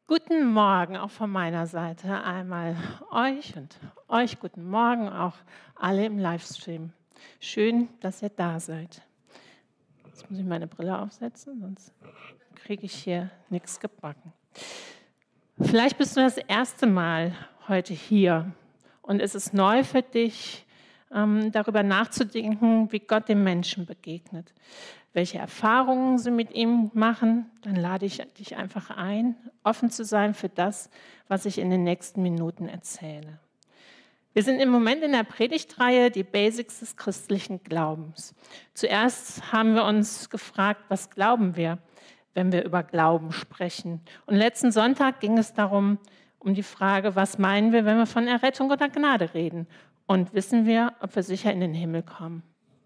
Guten Morgen auch von meiner Seite einmal euch und euch guten Morgen auch alle im Livestream. Schön, dass ihr da seid. Jetzt muss ich meine Brille aufsetzen, sonst kriege ich hier nichts gebacken. Vielleicht bist du das erste Mal heute hier und es ist neu für dich, darüber nachzudenken, wie Gott dem Menschen begegnet, welche Erfahrungen sie mit ihm machen. Dann lade ich dich einfach ein, offen zu sein für das, was ich in den nächsten Minuten erzähle. Wir sind im Moment in der Predigtreihe die Basics des christlichen Glaubens. Zuerst haben wir uns gefragt, was glauben wir, wenn wir über Glauben sprechen. Und letzten Sonntag ging es darum, um die Frage, was meinen wir, wenn wir von Errettung oder Gnade reden? Und wissen wir, ob wir sicher in den Himmel kommen?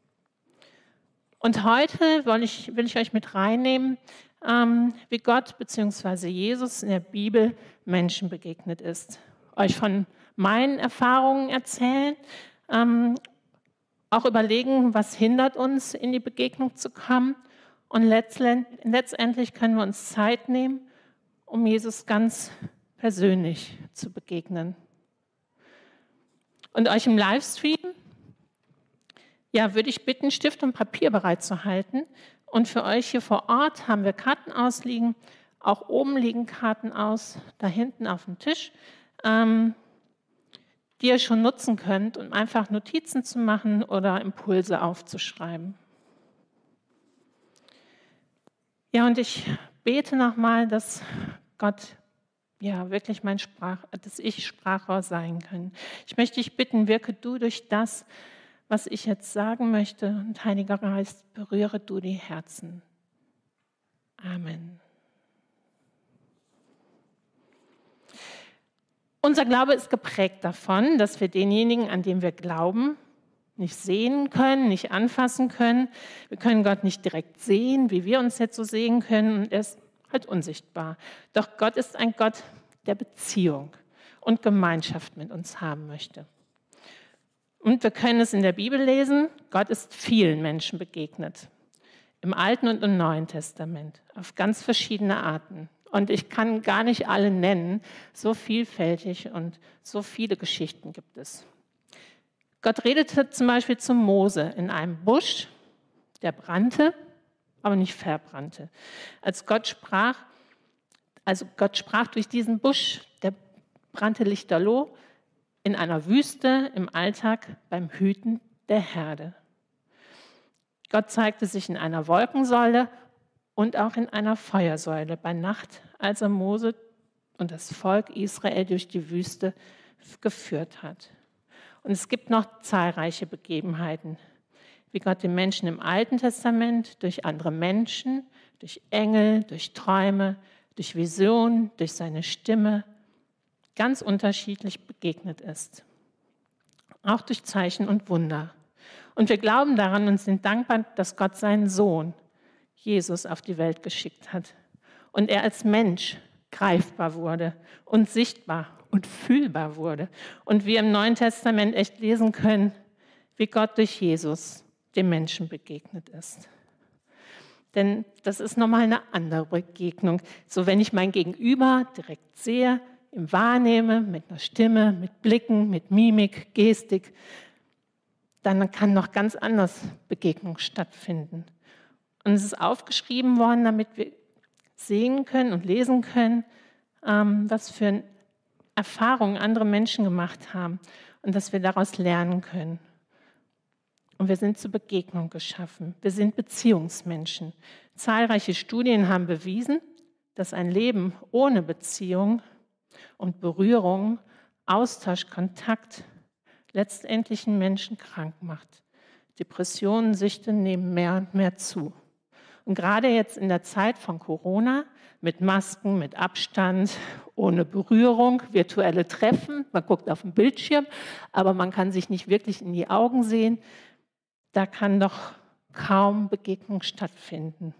Und heute will ich euch mit reinnehmen, wie Gott bzw. Jesus in der Bibel Menschen begegnet ist. Euch von meinen Erfahrungen erzählen, auch überlegen, was hindert uns, in die Begegnung zu kommen. Und letztendlich können wir uns Zeit nehmen, um Jesus ganz persönlich zu begegnen. Und euch im Livestream, ja, würde ich bitten, Stift und Papier bereitzuhalten. Und für euch hier vor Ort haben wir Karten ausliegen. Auch oben liegen Karten aus, da hinten auf dem Tisch, die ihr schon nutzen könnt, um einfach Notizen zu machen oder Impulse aufzuschreiben. Ja, und ich bete nochmal, dass Gott ja wirklich dass ich Sprachrohr sein kann. Ich möchte dich bitten, wirke du durch das, was ich jetzt sagen möchte. Und Heiliger Geist, berühre du die Herzen. Amen. Unser Glaube ist geprägt davon, dass wir denjenigen, an dem wir glauben, nicht sehen können, nicht anfassen können. Wir können Gott nicht direkt sehen, wie wir uns jetzt so sehen können. Und er ist halt unsichtbar. Doch Gott ist ein Gott der Beziehung und Gemeinschaft mit uns haben möchte. Und wir können es in der Bibel lesen, Gott ist vielen Menschen begegnet. Im Alten und im Neuen Testament, auf ganz verschiedene Arten. Und ich kann gar nicht alle nennen, so vielfältig und so viele Geschichten gibt es. Gott redete zum Beispiel zu Mose in einem Busch, der brannte, aber nicht verbrannte. Gott sprach durch diesen Busch, der brannte lichterloh, in einer Wüste, im Alltag, beim Hüten der Herde. Gott zeigte sich in einer Wolkensäule und auch in einer Feuersäule bei Nacht, als er Mose und das Volk Israel durch die Wüste geführt hat. Und es gibt noch zahlreiche Begebenheiten, wie Gott den Menschen im Alten Testament durch andere Menschen, durch Engel, durch Träume, durch Visionen, durch seine Stimme ganz unterschiedlich begegnet ist. Auch durch Zeichen und Wunder. Und wir glauben daran und sind dankbar, dass Gott seinen Sohn, Jesus, auf die Welt geschickt hat. Und er als Mensch greifbar wurde und sichtbar und fühlbar wurde. Und wir im Neuen Testament echt lesen können, wie Gott durch Jesus dem Menschen begegnet ist. Denn das ist nochmal eine andere Begegnung. So, wenn ich mein Gegenüber direkt sehe, ihm wahrnehme, mit einer Stimme, mit Blicken, mit Mimik, Gestik, dann kann noch ganz anders Begegnung stattfinden. Und es ist aufgeschrieben worden, damit wir sehen können und lesen können, was für Erfahrungen andere Menschen gemacht haben und dass wir daraus lernen können. Und wir sind zur Begegnung geschaffen. Wir sind Beziehungsmenschen. Zahlreiche Studien haben bewiesen, dass ein Leben ohne Beziehung und Berührung, Austausch, Kontakt letztendlich einen Menschen krank macht. Depressionen, Süchte nehmen mehr und mehr zu. Und gerade jetzt in der Zeit von Corona, mit Masken, mit Abstand, ohne Berührung, virtuelle Treffen, man guckt auf den Bildschirm, aber man kann sich nicht wirklich in die Augen sehen, da kann doch kaum Begegnung stattfinden.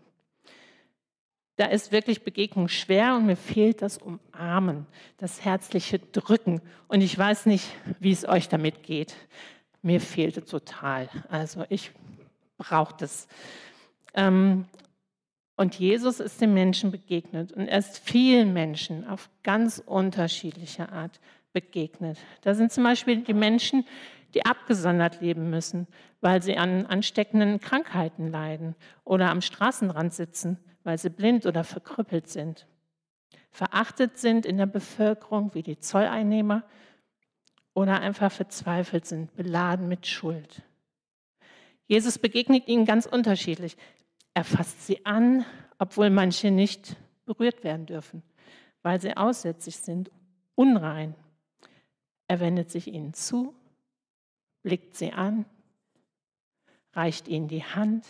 Da ist wirklich Begegnung schwer und mir fehlt das Umarmen, das herzliche Drücken. Und ich weiß nicht, wie es euch damit geht. Mir fehlt es total. Also ich brauche das. Und Und Jesus ist den Menschen begegnet und er ist vielen Menschen auf ganz unterschiedliche Art begegnet. Da sind zum Beispiel die Menschen, die abgesondert leben müssen, weil sie an ansteckenden Krankheiten leiden oder am Straßenrand sitzen, weil sie blind oder verkrüppelt sind. Verachtet sind in der Bevölkerung wie die Zolleinnehmer oder einfach verzweifelt sind, beladen mit Schuld. Jesus begegnet ihnen ganz unterschiedlich. Er fasst sie an, obwohl manche nicht berührt werden dürfen, weil sie aussätzig sind, unrein. Er wendet sich ihnen zu, blickt sie an, reicht ihnen die Hand.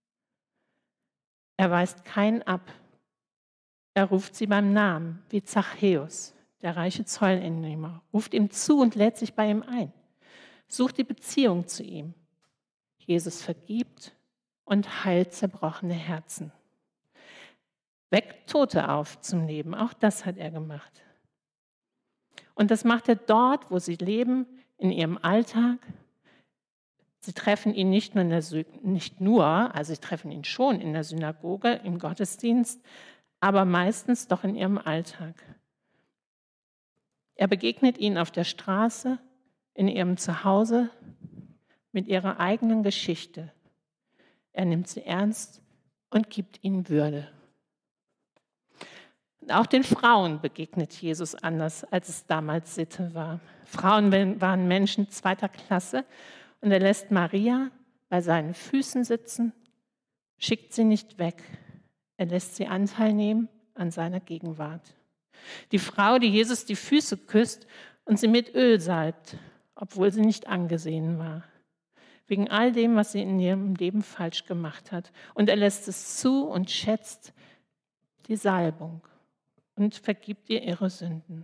Er weist keinen ab. Er ruft sie beim Namen, wie Zachäus, der reiche Zolleinnehmer, ruft ihm zu und lädt sich bei ihm ein, sucht die Beziehung zu ihm. Jesus vergibt und heilt zerbrochene Herzen. Weckt Tote auf zum Leben, auch das hat er gemacht. Und das macht er dort, wo sie leben, in ihrem Alltag. Sie treffen ihn sie treffen ihn schon in der Synagoge, im Gottesdienst, aber meistens doch in ihrem Alltag. Er begegnet ihnen auf der Straße, in ihrem Zuhause, mit ihrer eigenen Geschichte. Er nimmt sie ernst und gibt ihnen Würde. Und auch den Frauen begegnet Jesus anders, als es damals Sitte war. Frauen waren Menschen zweiter Klasse und er lässt Maria bei seinen Füßen sitzen, schickt sie nicht weg. Er lässt sie Anteil nehmen an seiner Gegenwart. Die Frau, die Jesus die Füße küsst und sie mit Öl salbt, obwohl sie nicht angesehen war. Wegen all dem, was sie in ihrem Leben falsch gemacht hat. Und er lässt es zu und schätzt die Salbung und vergibt ihr ihre Sünden.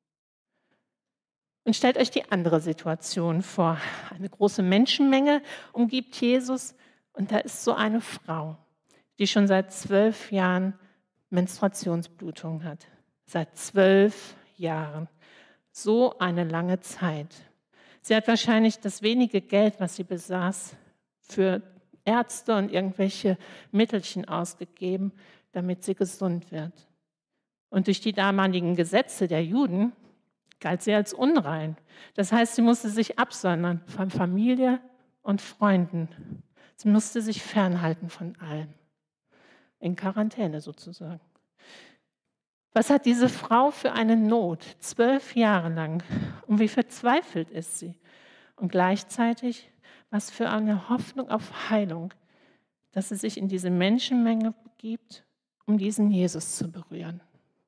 Und stellt euch die andere Situation vor. Eine große Menschenmenge umgibt Jesus und da ist so eine Frau, die schon seit 12 Jahren Menstruationsblutung hat. Seit 12 Jahren. So eine lange Zeit. Sie hat wahrscheinlich das wenige Geld, was sie besaß, für Ärzte und irgendwelche Mittelchen ausgegeben, damit sie gesund wird. Und durch die damaligen Gesetze der Juden galt sie als unrein. Das heißt, sie musste sich absondern von Familie und Freunden. Sie musste sich fernhalten von allem. In Quarantäne sozusagen. Was hat diese Frau für eine Not? 12 Jahre lang. Und wie verzweifelt ist sie? Und gleichzeitig, was für eine Hoffnung auf Heilung, dass sie sich in diese Menschenmenge begibt, um diesen Jesus zu berühren.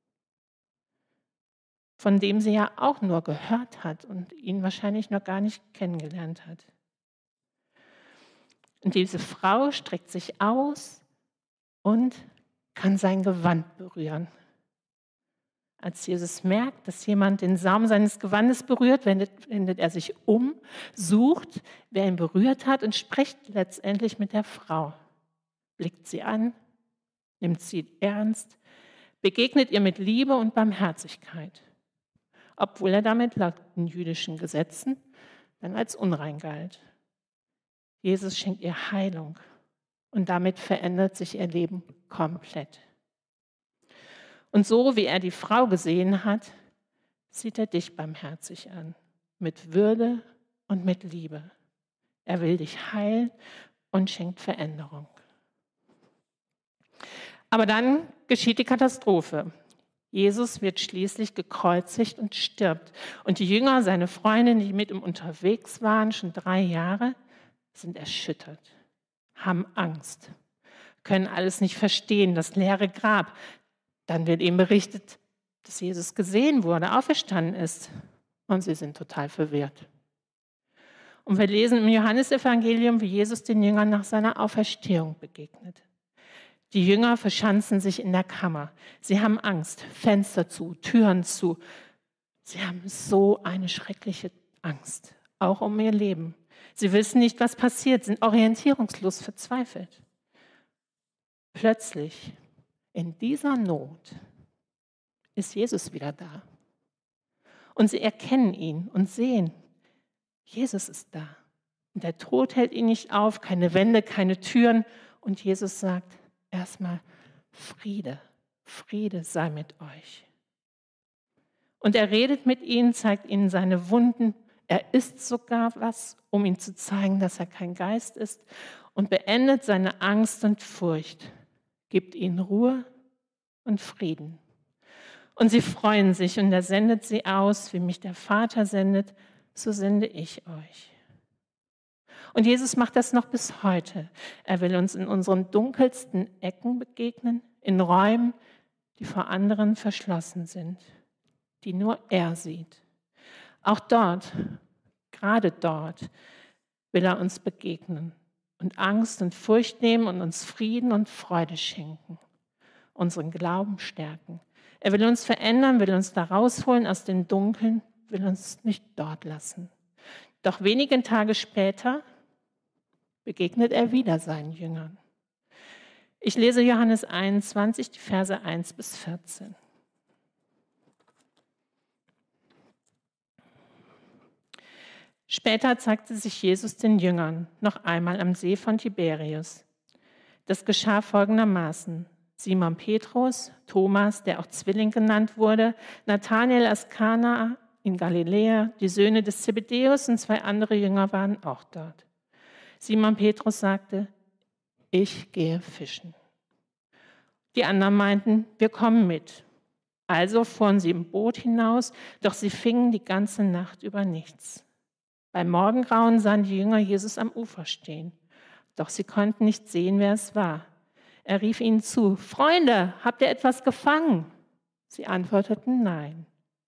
Von dem sie ja auch nur gehört hat und ihn wahrscheinlich noch gar nicht kennengelernt hat. Und diese Frau streckt sich aus und kann sein Gewand berühren. Als Jesus merkt, dass jemand den Saum seines Gewandes berührt, wendet er sich um, sucht, wer ihn berührt hat und spricht letztendlich mit der Frau. Blickt sie an, nimmt sie ernst, begegnet ihr mit Liebe und Barmherzigkeit, obwohl er damit laut den jüdischen Gesetzen dann als unrein galt. Jesus schenkt ihr Heilung und damit verändert sich ihr Leben komplett. Und so wie er die Frau gesehen hat, sieht er dich barmherzig an, mit Würde und mit Liebe. Er will dich heilen und schenkt Veränderung. Aber dann geschieht die Katastrophe. Jesus wird schließlich gekreuzigt und stirbt. Und die Jünger, seine Freunde, die mit ihm unterwegs waren, schon 3 Jahre, sind erschüttert, haben Angst, können alles nicht verstehen, das leere Grab. Dann wird ihm berichtet, dass Jesus gesehen wurde, auferstanden ist. Und sie sind total verwirrt. Und wir lesen im Johannesevangelium, wie Jesus den Jüngern nach seiner Auferstehung begegnet. Die Jünger verschanzen sich in der Kammer. Sie haben Angst, Fenster zu, Türen zu. Sie haben so eine schreckliche Angst, auch um ihr Leben. Sie wissen nicht, was passiert, sind orientierungslos, verzweifelt. Plötzlich, in dieser Not, ist Jesus wieder da. Und sie erkennen ihn und sehen, Jesus ist da. Und der Tod hält ihn nicht auf, keine Wände, keine Türen. Und Jesus sagt erstmal, Friede, Friede sei mit euch. Und er redet mit ihnen, zeigt ihnen seine Wunden. Er isst sogar was, um ihnen zu zeigen, dass er kein Geist ist, und beendet seine Angst und Furcht, gibt ihnen Ruhe und Frieden. Und sie freuen sich und er sendet sie aus, wie mich der Vater sendet, so sende ich euch. Und Jesus macht das noch bis heute. Er will uns in unseren dunkelsten Ecken begegnen, in Räumen, die vor anderen verschlossen sind, die nur er sieht. Auch dort, gerade dort, will er uns begegnen und Angst und Furcht nehmen und uns Frieden und Freude schenken, unseren Glauben stärken. Er will uns verändern, will uns da rausholen aus den Dunkeln, will uns nicht dort lassen. Doch wenige Tage später begegnet er wieder seinen Jüngern. Ich lese Johannes 21, die Verse 1 bis 14. Später zeigte sich Jesus den Jüngern noch einmal am See von Tiberius. Das geschah folgendermaßen. Simon Petrus, Thomas, der auch Zwilling genannt wurde, Nathanael aus Kana in Galiläa, die Söhne des Zebedäus und 2 andere Jünger waren auch dort. Simon Petrus sagte, ich gehe fischen. Die anderen meinten, wir kommen mit. Also fuhren sie im Boot hinaus, doch sie fingen die ganze Nacht über nichts. Beim Morgengrauen sahen die Jünger Jesus am Ufer stehen, doch sie konnten nicht sehen, wer es war. Er rief ihnen zu, Freunde, habt ihr etwas gefangen? Sie antworteten, nein.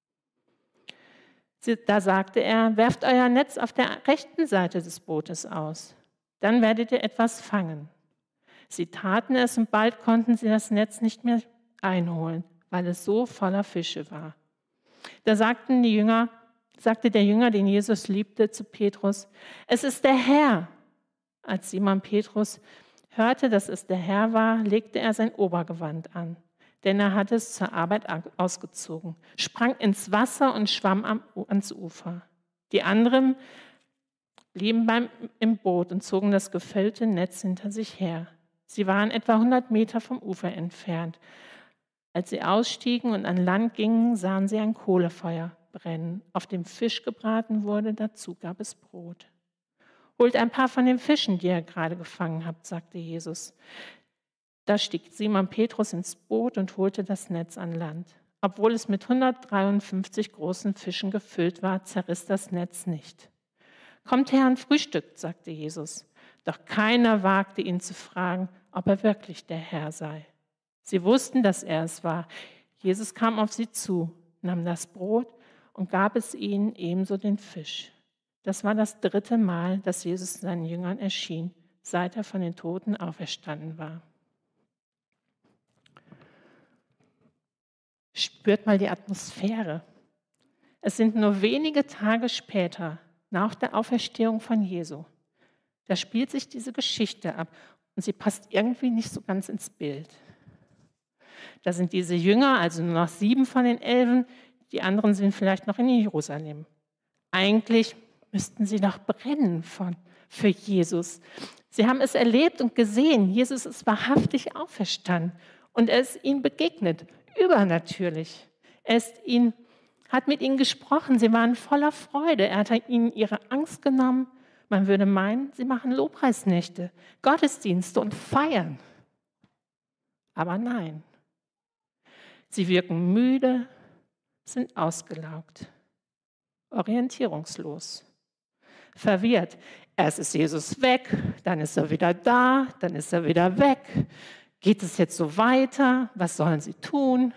Da sagte er, werft euer Netz auf der rechten Seite des Bootes aus, dann werdet ihr etwas fangen. Sie taten es und bald konnten sie das Netz nicht mehr einholen, weil es so voller Fische war. Da sagte der Jünger, den Jesus liebte, zu Petrus, es ist der Herr. Als Simon Petrus hörte, dass es der Herr war, legte er sein Obergewand an, denn er hatte es zur Arbeit ausgezogen, sprang ins Wasser und schwamm ans Ufer. Die anderen blieben im Boot und zogen das gefüllte Netz hinter sich her. Sie waren etwa 100 Meter vom Ufer entfernt. Als sie ausstiegen und an Land gingen, sahen sie ein Kohlefeuer brennen, auf dem Fisch gebraten wurde, dazu gab es Brot. Holt ein paar von den Fischen, die ihr gerade gefangen habt, sagte Jesus. Da stieg Simon Petrus ins Boot und holte das Netz an Land. Obwohl es mit 153 großen Fischen gefüllt war, zerriss das Netz nicht. Kommt her und frühstückt, sagte Jesus. Doch keiner wagte ihn zu fragen, ob er wirklich der Herr sei. Sie wussten, dass er es war. Jesus kam auf sie zu, nahm das Brot und gab es ihnen, ebenso den Fisch. Das war das 3. Mal, dass Jesus seinen Jüngern erschien, seit er von den Toten auferstanden war. Spürt mal die Atmosphäre. Es sind nur wenige Tage später, nach der Auferstehung von Jesu. Da spielt sich diese Geschichte ab und sie passt irgendwie nicht so ganz ins Bild. Da sind diese Jünger, also nur noch 7 von den 11, die anderen sind vielleicht noch in Jerusalem. Eigentlich müssten sie doch brennen für Jesus. Sie haben es erlebt und gesehen, Jesus ist wahrhaftig auferstanden und er ist ihnen begegnet, übernatürlich. Hat mit ihnen gesprochen, sie waren voller Freude, er hat ihnen ihre Angst genommen. Man würde meinen, sie machen Lobpreisnächte, Gottesdienste und feiern. Aber nein, sie wirken müde, sind ausgelaugt, orientierungslos, verwirrt. Erst ist Jesus weg, dann ist er wieder da, dann ist er wieder weg. Geht es jetzt so weiter? Was sollen sie tun?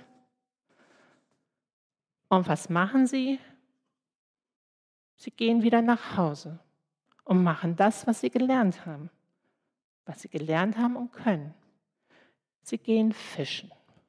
Und was machen sie? Sie gehen wieder nach Hause und machen das, was sie gelernt haben und können. Sie gehen fischen.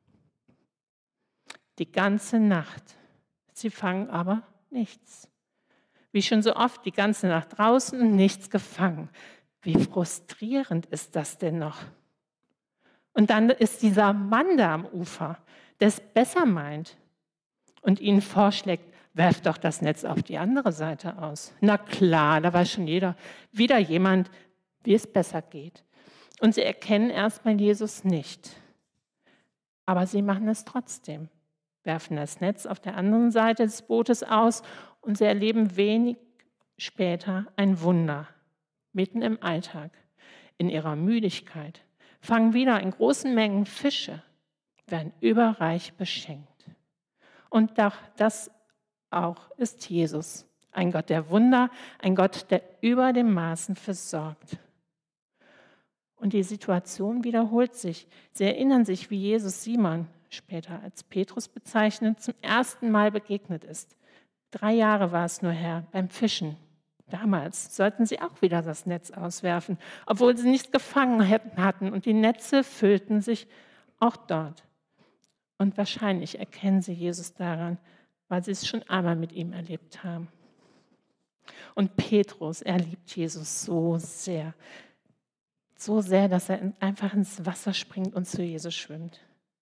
Die ganze Nacht. Sie fangen aber nichts. Wie schon so oft, die ganze Nacht draußen und nichts gefangen. Wie frustrierend ist das denn noch? Und dann ist dieser Mann da am Ufer, der es besser meint und ihnen vorschlägt, werft doch das Netz auf die andere Seite aus. Na klar, da weiß schon wieder jemand, wie es besser geht. Und sie erkennen erstmal Jesus nicht. Aber sie machen es trotzdem, werfen das Netz auf der anderen Seite des Bootes aus und sie erleben wenig später ein Wunder, mitten im Alltag, in ihrer Müdigkeit, fangen wieder in großen Mengen Fische, werden überreich beschenkt. Und das auch ist Jesus, ein Gott der Wunder, ein Gott, der über dem Maßen versorgt. Und die Situation wiederholt sich. Sie erinnern sich, wie Jesus Simon, später als Petrus bezeichnet, zum ersten Mal begegnet ist. 3 Jahre war es nur her beim Fischen. Damals sollten sie auch wieder das Netz auswerfen, obwohl sie nichts gefangen hatten. Und die Netze füllten sich auch dort. Und wahrscheinlich erkennen sie Jesus daran, weil sie es schon einmal mit ihm erlebt haben. Und Petrus, er liebt Jesus so sehr, dass er einfach ins Wasser springt und zu Jesus schwimmt.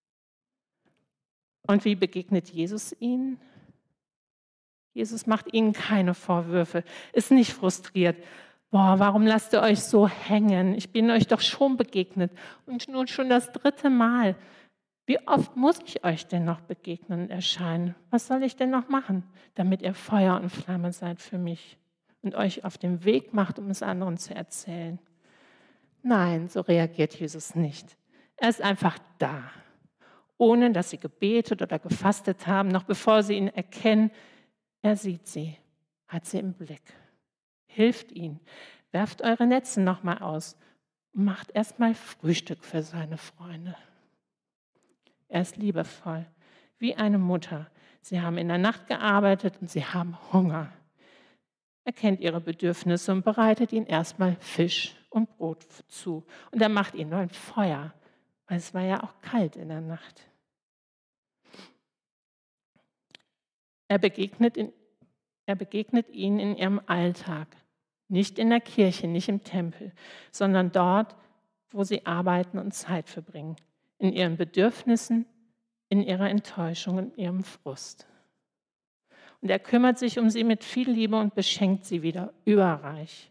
Und wie begegnet Jesus ihnen? Jesus macht ihnen keine Vorwürfe, ist nicht frustriert. Boah, warum lasst ihr euch so hängen? Ich bin euch doch schon begegnet und nun schon das 3. Mal. Wie oft muss ich euch denn noch begegnen und erscheinen? Was soll ich denn noch machen, damit ihr Feuer und Flamme seid für mich und euch auf den Weg macht, um es anderen zu erzählen? Nein, so reagiert Jesus nicht. Er ist einfach da, ohne dass sie gebetet oder gefastet haben, noch bevor sie ihn erkennen. Er sieht sie, hat sie im Blick, hilft ihnen, werft eure Netze nochmal aus und macht erstmal Frühstück für seine Freunde. Er ist liebevoll, wie eine Mutter. Sie haben in der Nacht gearbeitet und sie haben Hunger. Er kennt ihre Bedürfnisse und bereitet ihnen erstmal Fisch und Brot zu. Und er macht ihnen ein Feuer, weil es war ja auch kalt in der Nacht. Er begegnet ihnen in ihrem Alltag, nicht in der Kirche, nicht im Tempel, sondern dort, wo sie arbeiten und Zeit verbringen, in ihren Bedürfnissen, in ihrer Enttäuschung und ihrem Frust. Und er kümmert sich um sie mit viel Liebe und beschenkt sie wieder überreich.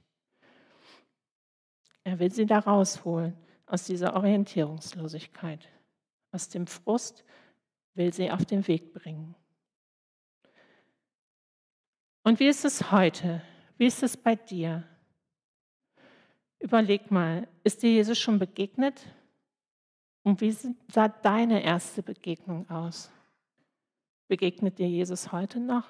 Er will sie da rausholen aus dieser Orientierungslosigkeit, aus dem Frust, will sie auf den Weg bringen. Und wie ist es heute? Wie ist es bei dir? Überleg mal, ist dir Jesus schon begegnet? Und wie sah deine erste Begegnung aus? Begegnet dir Jesus heute noch?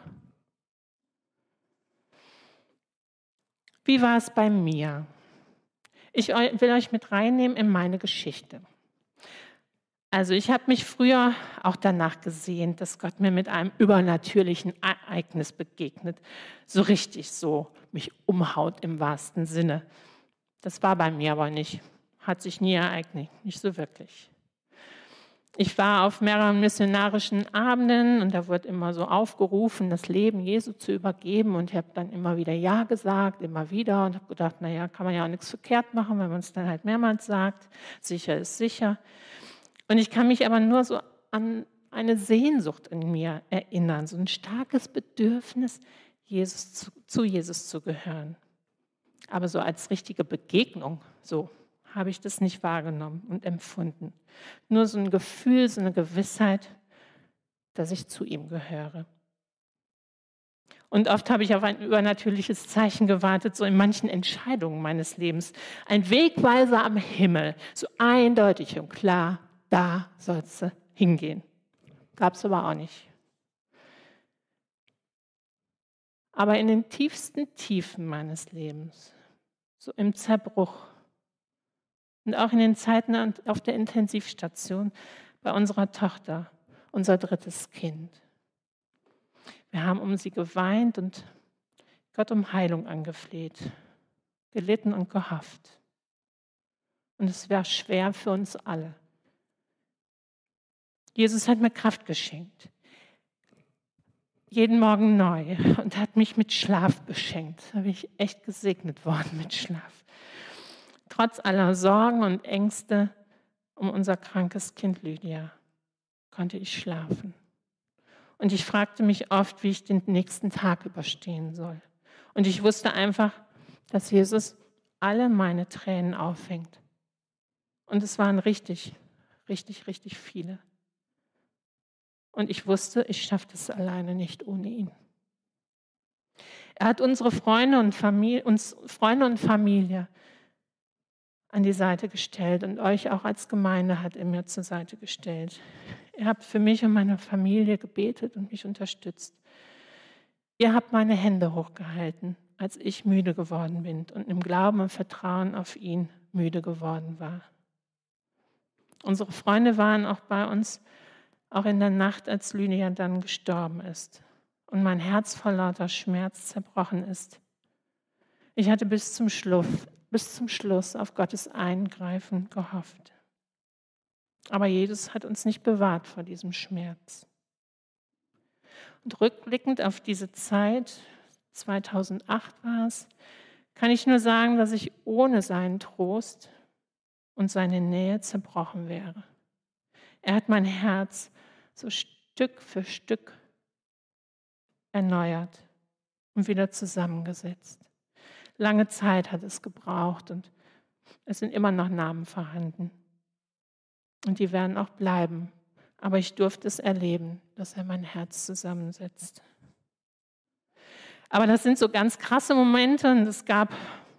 Wie war es bei mir? Ich will euch mit reinnehmen in meine Geschichte. Also ich habe mich früher auch danach gesehnt, dass Gott mir mit einem übernatürlichen Ereignis begegnet. So richtig so mich umhaut im wahrsten Sinne. Das war bei mir aber nicht. Hat sich nie ereignet, nicht so wirklich. Ich war auf mehreren missionarischen Abenden und da wird immer so aufgerufen, das Leben Jesu zu übergeben. Und ich habe dann immer wieder Ja gesagt, immer wieder. Und habe gedacht, naja, kann man ja auch nichts verkehrt machen, wenn man es dann halt mehrmals sagt. Sicher ist sicher. Und ich kann mich aber nur so an eine Sehnsucht in mir erinnern, so ein starkes Bedürfnis, zu Jesus zu gehören. Aber so als richtige Begegnung, so habe ich das nicht wahrgenommen und empfunden. Nur so ein Gefühl, so eine Gewissheit, dass ich zu ihm gehöre. Und oft habe ich auf ein übernatürliches Zeichen gewartet, so in manchen Entscheidungen meines Lebens. Ein Wegweiser am Himmel, so eindeutig und klar, da sollst du hingehen. Gab es aber auch nicht. Aber in den tiefsten Tiefen meines Lebens, so im Zerbruch und auch in den Zeiten auf der Intensivstation bei unserer Tochter, unser 3. Kind. Wir haben um sie geweint und Gott um Heilung angefleht, gelitten und gehofft. Und es war schwer für uns alle. Jesus hat mir Kraft geschenkt, jeden Morgen neu, und hat mich mit Schlaf beschenkt. Da bin ich echt gesegnet worden mit Schlaf. Trotz aller Sorgen und Ängste um unser krankes Kind Lydia konnte ich schlafen. Und ich fragte mich oft, wie ich den nächsten Tag überstehen soll. Und ich wusste einfach, dass Jesus alle meine Tränen auffängt. Und es waren richtig viele. Und ich wusste, ich schaffe das alleine nicht ohne ihn. Er hat uns Freunde und Familie an die Seite gestellt und euch auch als Gemeinde hat er mir zur Seite gestellt. Ihr habt für mich und meine Familie gebetet und mich unterstützt. Ihr habt meine Hände hochgehalten, als ich müde geworden bin und im Glauben und Vertrauen auf ihn müde geworden war. Unsere Freunde waren auch bei uns, auch in der Nacht, als Lydia dann gestorben ist und mein Herz vor lauter Schmerz zerbrochen ist. Ich hatte bis zum Schluss auf Gottes Eingreifen gehofft. Aber Jesus hat uns nicht bewahrt vor diesem Schmerz. Und rückblickend auf diese Zeit, 2008 war es, kann ich nur sagen, dass ich ohne seinen Trost und seine Nähe zerbrochen wäre. Er hat mein Herz so Stück für Stück erneuert und wieder zusammengesetzt. Lange Zeit hat es gebraucht und es sind immer noch Namen vorhanden. Und die werden auch bleiben. Aber ich durfte es erleben, dass er mein Herz zusammensetzt. Aber das sind so ganz krasse Momente und es gab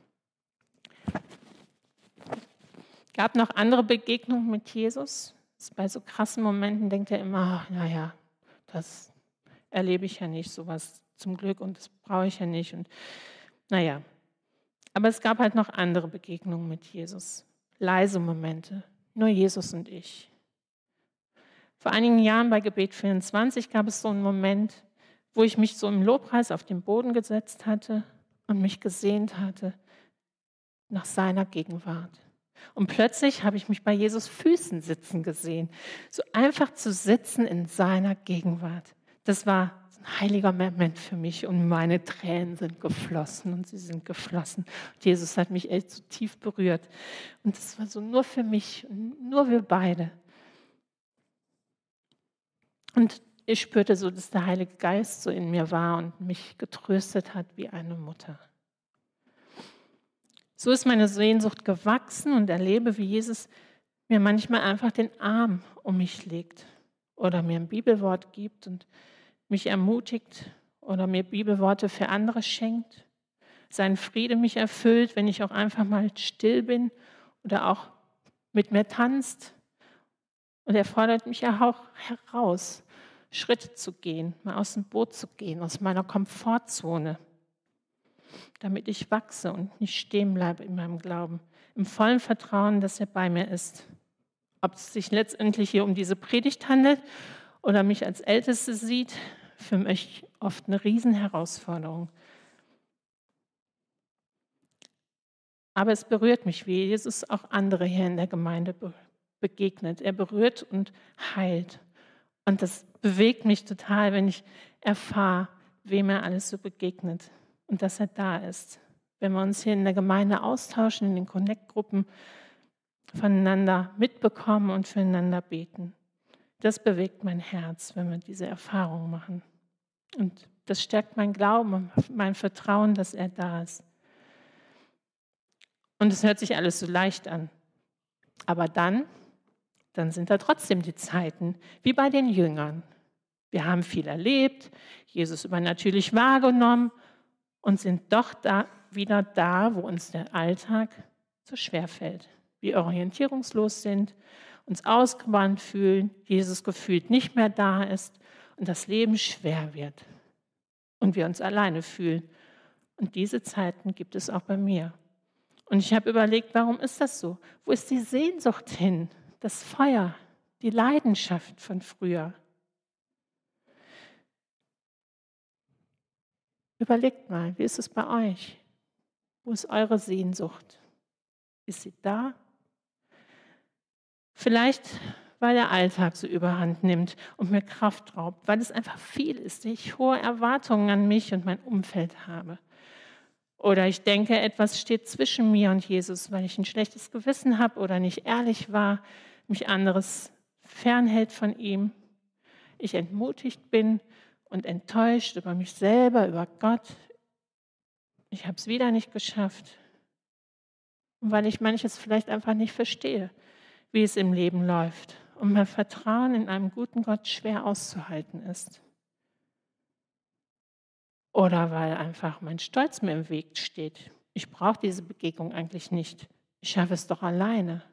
noch andere Begegnungen mit Jesus. Bei so krassen Momenten denkt er immer, naja, das erlebe ich ja nicht, sowas zum Glück und das brauche ich ja nicht. Und naja, aber es gab halt noch andere Begegnungen mit Jesus. Leise Momente, nur Jesus und ich. Vor einigen Jahren bei Gebet 24 gab es so einen Moment, wo ich mich so im Lobpreis auf den Boden gesetzt hatte und mich gesehnt hatte nach seiner Gegenwart. Und plötzlich habe ich mich bei Jesus Füßen sitzen gesehen. So einfach zu sitzen in seiner Gegenwart. Das war ein heiliger Moment für mich und meine Tränen sind geflossen und sie sind geflossen. Und Jesus hat mich echt so tief berührt. Und das war so nur für mich, nur wir beide. Und ich spürte so, dass der Heilige Geist so in mir war und mich getröstet hat wie eine Mutter. So ist meine Sehnsucht gewachsen und erlebe, wie Jesus mir manchmal einfach den Arm um mich legt oder mir ein Bibelwort gibt und mich ermutigt oder mir Bibelworte für andere schenkt. Sein Friede mich erfüllt, wenn ich auch einfach mal still bin oder auch mit mir tanzt. Und er fordert mich ja auch heraus, Schritte zu gehen, mal aus dem Boot zu gehen, aus meiner Komfortzone, damit ich wachse und nicht stehen bleibe in meinem Glauben, im vollen Vertrauen, dass er bei mir ist. Ob es sich letztendlich hier um diese Predigt handelt oder mich als Älteste sieht, für mich oft eine Riesenherausforderung. Aber es berührt mich, wie Jesus auch andere hier in der Gemeinde begegnet. Er berührt und heilt. Und das bewegt mich total, wenn ich erfahre, wem er alles so begegnet und dass er da ist. Wenn wir uns hier in der Gemeinde austauschen, in den Connect-Gruppen, voneinander mitbekommen und füreinander beten. Das bewegt mein Herz, wenn wir diese Erfahrung machen. Und das stärkt mein Glauben und mein Vertrauen, dass er da ist. Und es hört sich alles so leicht an. Aber dann sind da trotzdem die Zeiten, wie bei den Jüngern. Wir haben viel erlebt, Jesus übernatürlich wahrgenommen und sind doch wieder da, wo uns der Alltag so schwer fällt. Wir orientierungslos sind, uns ausgebrannt fühlen, Jesus gefühlt nicht mehr da ist und das Leben schwer wird und wir uns alleine fühlen. Und diese Zeiten gibt es auch bei mir. Und ich habe überlegt, warum ist das so? Wo ist die Sehnsucht hin? Das Feuer, die Leidenschaft von früher. Überlegt mal, wie ist es bei euch? Wo ist eure Sehnsucht? Ist sie da? Vielleicht, weil der Alltag so überhand nimmt und mir Kraft raubt, weil es einfach viel ist, ich hohe Erwartungen an mich und mein Umfeld habe. Oder ich denke, etwas steht zwischen mir und Jesus, weil ich ein schlechtes Gewissen habe oder nicht ehrlich war, mich anderes fernhält von ihm. Ich entmutigt bin und enttäuscht über mich selber, über Gott. Ich habe es wieder nicht geschafft. Und weil ich manches vielleicht einfach nicht verstehe, wie es im Leben läuft und mein Vertrauen in einen guten Gott schwer auszuhalten ist. Oder weil einfach mein Stolz mir im Weg steht. Ich brauche diese Begegnung eigentlich nicht. Ich schaffe es doch alleine.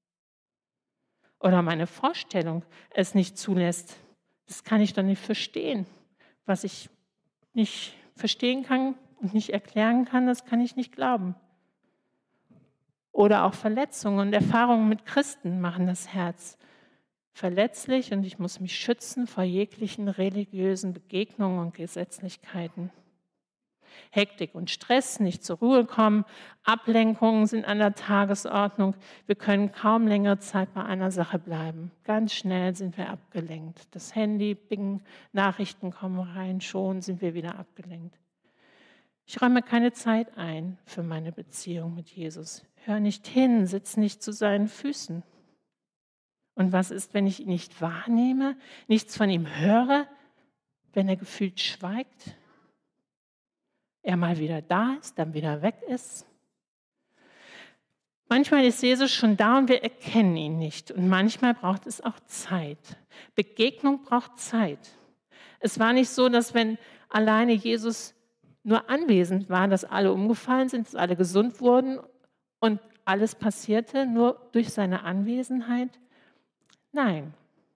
Oder meine Vorstellung es nicht zulässt. Das kann ich doch nicht verstehen. Was ich nicht verstehen kann und nicht erklären kann, das kann ich nicht glauben. Oder auch Verletzungen und Erfahrungen mit Christen machen das Herz verletzlich und ich muss mich schützen vor jeglichen religiösen Begegnungen und Gesetzlichkeiten. Hektik und Stress, nicht zur Ruhe kommen, Ablenkungen sind an der Tagesordnung. Wir können kaum längere Zeit bei einer Sache bleiben. Ganz schnell sind wir abgelenkt. Das Handy, Bing, Nachrichten kommen rein, schon sind wir wieder abgelenkt. Ich räume keine Zeit ein für meine Beziehung mit Jesus. Hör nicht hin, sitz nicht zu seinen Füßen. Und was ist, wenn ich ihn nicht wahrnehme, nichts von ihm höre, wenn er gefühlt schweigt? Er mal wieder da ist, dann wieder weg ist. Manchmal ist Jesus schon da und wir erkennen ihn nicht. Und manchmal braucht es auch Zeit. Begegnung braucht Zeit. Es war nicht so, dass wenn alleine Jesus nur anwesend war, dass alle umgefallen sind, dass alle gesund wurden und alles passierte nur durch seine Anwesenheit. Nein.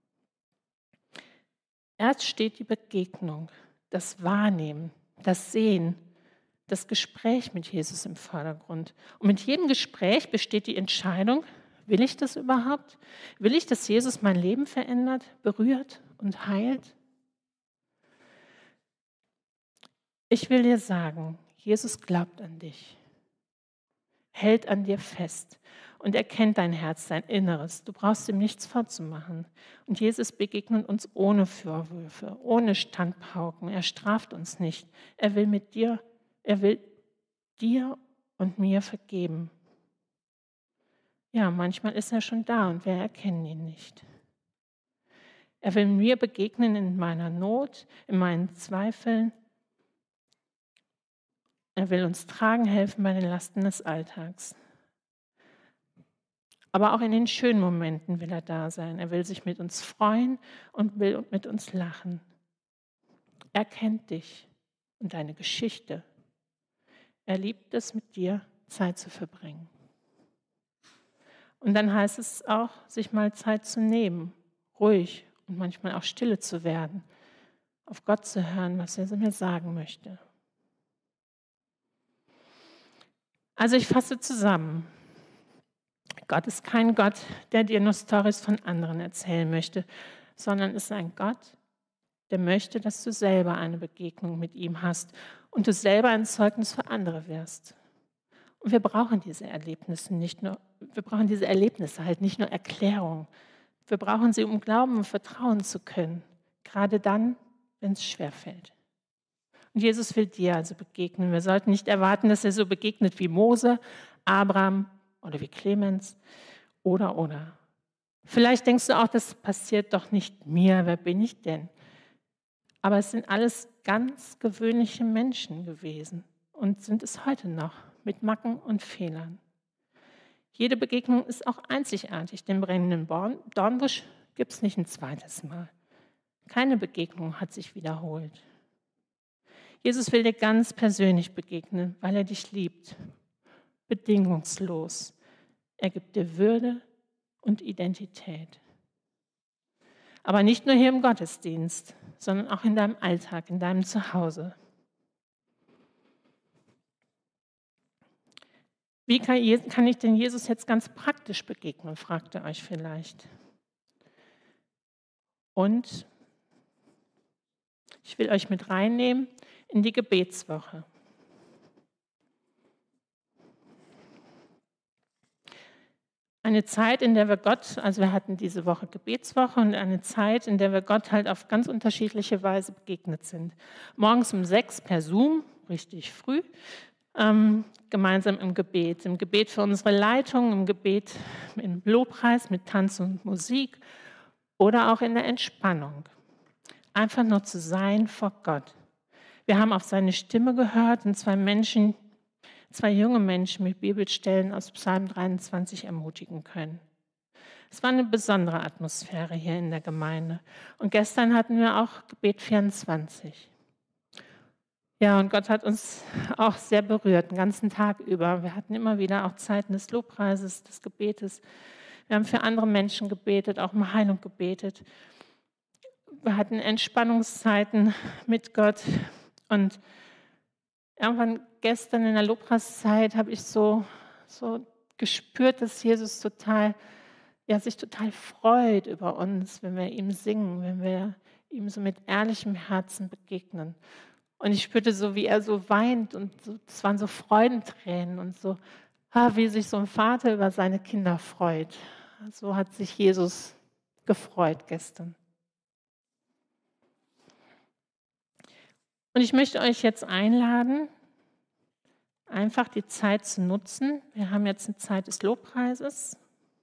Erst steht die Begegnung, das Wahrnehmen, das Sehen, das Gespräch mit Jesus im Vordergrund. Und mit jedem Gespräch besteht die Entscheidung, will ich das überhaupt? Will ich, dass Jesus mein Leben verändert, berührt und heilt? Ich will dir sagen, Jesus glaubt an dich, hält an dir fest und er kennt dein Herz, dein Inneres. Du brauchst ihm nichts vorzumachen. Und Jesus begegnet uns ohne Vorwürfe, ohne Standpauken. Er straft uns nicht. Er will dir und mir vergeben. Ja, manchmal ist er schon da und wir erkennen ihn nicht. Er will mir begegnen in meiner Not, in meinen Zweifeln. Er will uns tragen helfen bei den Lasten des Alltags. Aber auch in den schönen Momenten will er da sein. Er will sich mit uns freuen und will mit uns lachen. Er kennt dich und deine Geschichte. Er liebt es, mit dir Zeit zu verbringen. Und dann heißt es auch, sich mal Zeit zu nehmen, ruhig und manchmal auch stille zu werden, auf Gott zu hören, was er mir sagen möchte. Also ich fasse zusammen. Gott ist kein Gott, der dir nur Storys von anderen erzählen möchte, sondern ist ein Gott, der möchte, dass du selber eine Begegnung mit ihm hast und du selber ein Zeugnis für andere wirst. Und wir brauchen diese Erlebnisse halt nicht nur Erklärungen. Wir brauchen sie, um glauben und vertrauen zu können, gerade dann, wenn es schwerfällt. Und Jesus will dir also begegnen. Wir sollten nicht erwarten, dass er so begegnet wie Mose, Abraham oder wie Clemens oder. Vielleicht denkst du auch, das passiert doch nicht mir, wer bin ich denn? Aber es sind alles ganz gewöhnliche Menschen gewesen und sind es heute noch, mit Macken und Fehlern. Jede Begegnung ist auch einzigartig. Den brennenden Dornbusch gibt es nicht ein zweites Mal. Keine Begegnung hat sich wiederholt. Jesus will dir ganz persönlich begegnen, weil er dich liebt. Bedingungslos. Er gibt dir Würde und Identität. Aber nicht nur hier im Gottesdienst, sondern auch in deinem Alltag, in deinem Zuhause. Wie kann ich denn Jesus jetzt ganz praktisch begegnen, fragt ihr euch vielleicht. Und ich will euch mit reinnehmen in die Gebetswoche. Eine Zeit, in der wir Gott, also wir hatten diese Woche Gebetswoche und eine Zeit, in der wir Gott halt auf ganz unterschiedliche Weise begegnet sind. Morgens um 6 per Zoom, richtig früh, gemeinsam im Gebet für unsere Leitung, im Gebet im Lobpreis mit Tanz und Musik oder auch in der Entspannung. Einfach nur zu sein vor Gott. Wir haben auf seine Stimme gehört und zwei junge Menschen mit Bibelstellen aus Psalm 23 ermutigen können. Es war eine besondere Atmosphäre hier in der Gemeinde. Und gestern hatten wir auch Gebet 24. Ja, und Gott hat uns auch sehr berührt, den ganzen Tag über. Wir hatten immer wieder auch Zeiten des Lobpreises, des Gebetes. Wir haben für andere Menschen gebetet, auch um Heilung gebetet. Wir hatten Entspannungszeiten mit Gott. Und irgendwann gestern in der Lobpreiszeit habe ich so gespürt, dass Jesus sich total freut über uns, wenn wir ihm singen, wenn wir ihm so mit ehrlichem Herzen begegnen. Und ich spürte so, wie er so weint und es waren so Freudentränen und so, wie sich so ein Vater über seine Kinder freut. So hat sich Jesus gefreut gestern. Und ich möchte euch jetzt einladen, einfach die Zeit zu nutzen. Wir haben jetzt eine Zeit des Lobpreises.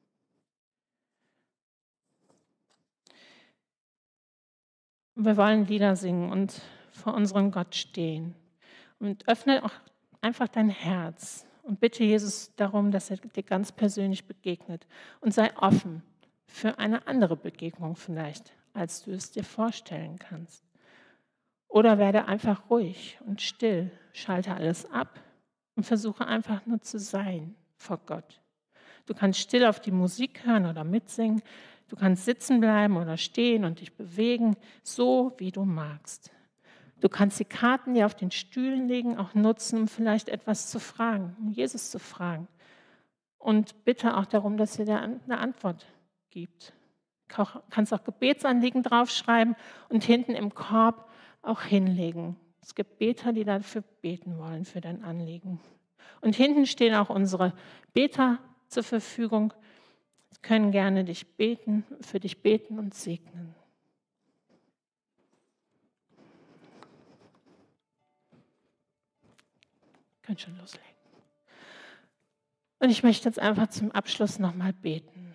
Wir wollen Lieder singen und vor unserem Gott stehen. Und öffne auch einfach dein Herz und bitte Jesus darum, dass er dir ganz persönlich begegnet. Und sei offen für eine andere Begegnung vielleicht, als du es dir vorstellen kannst. Oder werde einfach ruhig und still, schalte alles ab und versuche einfach nur zu sein vor Gott. Du kannst still auf die Musik hören oder mitsingen. Du kannst sitzen bleiben oder stehen und dich bewegen, so wie du magst. Du kannst die Karten, die auf den Stühlen liegen, auch nutzen, um vielleicht etwas zu fragen, um Jesus zu fragen. Und bitte auch darum, dass er dir eine Antwort gibt. Du kannst auch Gebetsanliegen draufschreiben und hinten im Korb auch hinlegen. Es gibt Beter, die dafür beten wollen, für dein Anliegen. Und hinten stehen auch unsere Beter zur Verfügung. Sie können gerne für dich beten und segnen. Können schon loslegen. Und ich möchte jetzt einfach zum Abschluss nochmal beten.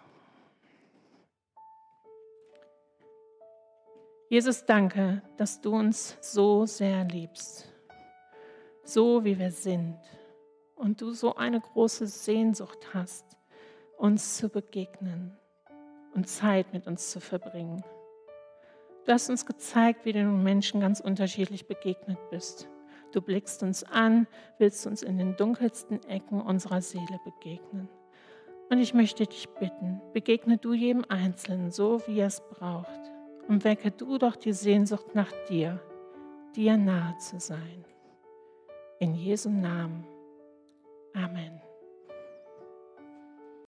Jesus, danke, dass du uns so sehr liebst, so wie wir sind. Und du so eine große Sehnsucht hast, uns zu begegnen und Zeit mit uns zu verbringen. Du hast uns gezeigt, wie du den Menschen ganz unterschiedlich begegnet bist. Du blickst uns an, willst uns in den dunkelsten Ecken unserer Seele begegnen. Und ich möchte dich bitten, begegne du jedem Einzelnen so, wie er es braucht. Und wecke du doch die Sehnsucht nach dir nahe zu sein. In Jesu Namen. Amen.